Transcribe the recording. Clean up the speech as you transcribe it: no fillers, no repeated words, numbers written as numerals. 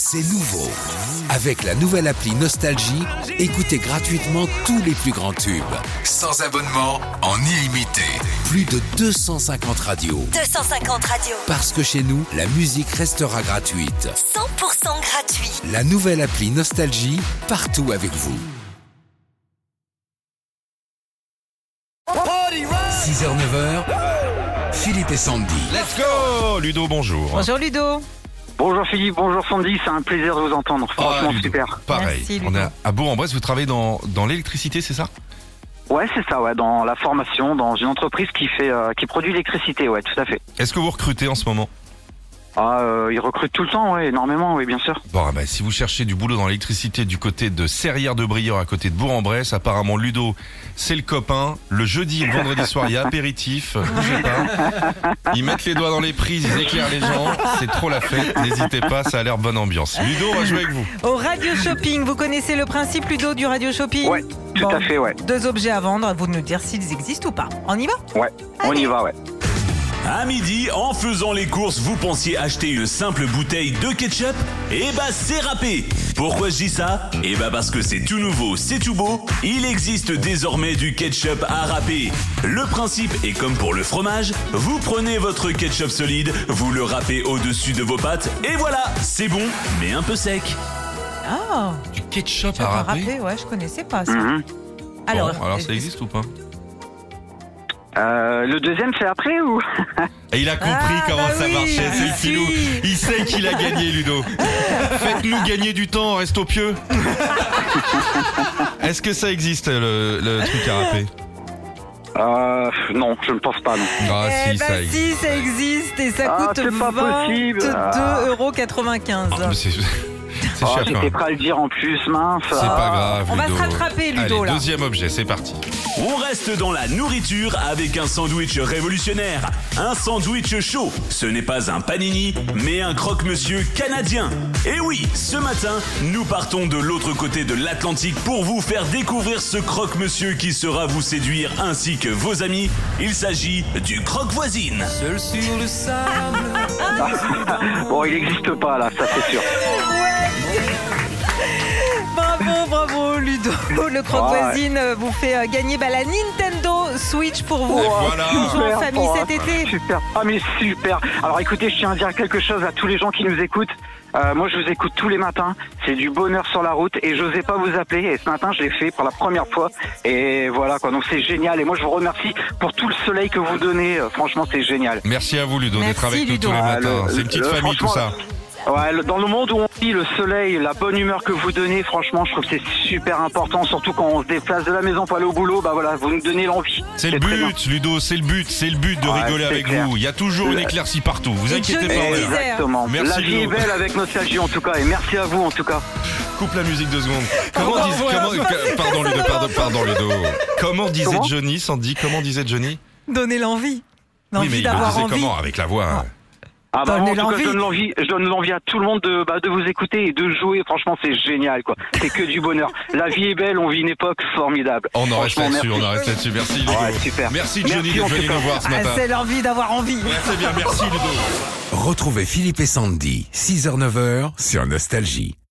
C'est nouveau. Avec la nouvelle appli Nostalgie, écoutez gratuitement tous les plus grands tubes. Sans abonnement, en illimité. Plus de 250 radios. 250 radios. Parce que chez nous, la musique restera gratuite. 100% gratuit. La nouvelle appli Nostalgie, partout avec vous. 6h, 9h, Philippe et Sandy. Let's go Ludo, bonjour. Bonjour Ludo. Bonjour Philippe, bonjour Sandy, c'est un plaisir de vous entendre, franchement Ludo, super. Pareil, Merci, Ludo. on est à Bourg-en-Bresse, vous travaillez dans l'électricité, c'est ça? Ouais, c'est ça, ouais, dans la formation, dans une entreprise qui produit l'électricité, ouais, tout à fait. Est-ce que vous recrutez en ce moment? Ils recrutent tout le temps, ouais, énormément, oui, bien sûr. Bon, si vous cherchez du boulot dans l'électricité du côté de Serrières-de-Briord, à côté de Bourg-en-Bresse, apparemment Ludo, c'est le copain. Le jeudi et le vendredi soir, il y a apéritif, bougez pas. Ils mettent les doigts dans les prises, ils éclairent les gens, c'est trop la fête, n'hésitez pas, ça a l'air bonne ambiance. Ludo, on va jouer avec vous. Au radio shopping, vous connaissez le principe Ludo du radio shopping? Ouais, tout à fait, ouais. 2 objets à vendre, à vous de nous dire s'ils existent ou pas. On y va? Ouais, on y va, ouais. À midi, en faisant les courses, vous pensiez acheter une simple bouteille de ketchup? Eh bah c'est râpé. Pourquoi je dis ça? Eh bah parce que c'est tout nouveau, c'est tout beau. Il existe désormais du ketchup à râper. Le principe est comme pour le fromage. Vous prenez votre ketchup solide, vous le râpez au-dessus de vos pâtes et voilà, c'est bon, mais un peu sec. Ah, Du ketchup tu à peux râper? rappeler, ouais, je connaissais pas ça. Mhm. Alors, Alors ça existe ou pas? Le deuxième, c'est après ou? Et il a compris comment ça oui, marchait, c'est le si. filou. Il sait qu'il a gagné, Ludo. Faites-nous gagner du temps, reste au pieu. Est-ce que ça existe, le truc à râper? Non, je ne pense pas, non. Ah si, ça si, existe. ça existe et ça coûte c'est pas possible. 22,95 €. Ah, mais c'est cher quand J'étais même. prêt à le dire en plus, mince. C'est pas grave, On va Ludo. se rattraper, Ludo, Allez, là. deuxième objet, c'est parti. On reste dans la nourriture avec un sandwich révolutionnaire. Un sandwich chaud. Ce n'est pas un panini, mais un croque-monsieur canadien. Et oui, ce matin, nous partons de l'autre côté de l'Atlantique pour vous faire découvrir ce croque-monsieur qui saura vous séduire ainsi que vos amis. Il s'agit du croque-voisine. Bon, il n'existe pas là, ça c'est sûr. Bravo Ludo. Le croque-voisine vous fait gagner la Nintendo Switch pour vous. Et voilà. Toujours en famille cet été. Super, ah mais super. Alors écoutez, je tiens à dire quelque chose à tous les gens qui nous écoutent. Moi je vous écoute tous les matins, c'est du bonheur sur la route et j'osais pas vous appeler et ce matin je l'ai fait pour la première fois et voilà quoi, donc c'est génial et moi je vous remercie pour tout le soleil que vous donnez, franchement c'est génial. Merci à vous, Ludo, Merci, d'être avec nous Ludo. tous les Ah, matins. C'est une petite famille, tout ça. Ouais, dans le monde où on vit, le soleil, la bonne humeur que vous donnez, franchement je trouve que c'est super important, surtout quand on se déplace de la maison pour aller au boulot, bah voilà, vous nous donnez l'envie. C'est le très bien. but, Ludo, c'est le but de Ouais, rigoler c'est avec clair. vous. Il y a toujours une éclaircie partout, vous Et inquiétez Johnny pas. Hallyday. Voilà. Exactement. Merci, La vie est Ludo. belle avec nostalgie en tout cas et merci à vous en tout cas. Coupe la musique 2 secondes. Pardon Ludo. Comment disait Comment Johnny, Sandy? Comment disait Johnny? Donner l'envie. Oui, mais L'envie il le d'avoir disait envie. comment? Avec la voix. Ah bah moi, en Donnez tout cas, l'envie. je donne l'envie à tout le monde de vous écouter et de jouer. Franchement, c'est génial, quoi. C'est que du bonheur. La vie est belle, on vit une époque formidable. On en reste Franchement, là-dessus, merci. Merci Ludo. Ouais, super. Merci Johnny Merci, en d'être venu tout cas. nous voir ce Ah, matin. c'est l'envie d'avoir envie. C'est bien, merci Ludo. Retrouvez Philippe et Sandy, 6h, 9h, sur Nostalgie.